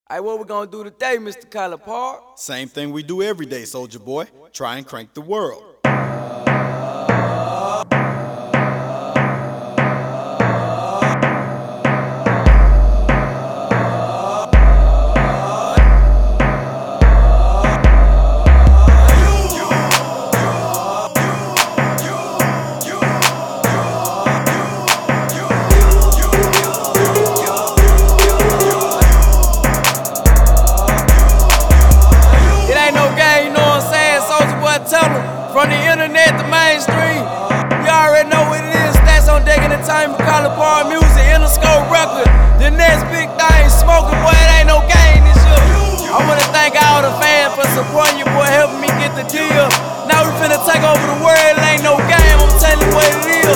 Hey, what we gonna do today, Mr. Kyler Park? Same thing we do every day, soldier boy. Try and crank the world. Tell them, from the internet to mainstream, you already know what it is. Stacks on deck entertainment, Kyler Park music, Interscope record. The next big thing, smoking, boy, it ain't no game this year. I wanna thank all the fans for supporting you, boy, helping me get the deal. Now we finna take over the world, it ain't no game, I'm telling you what it is.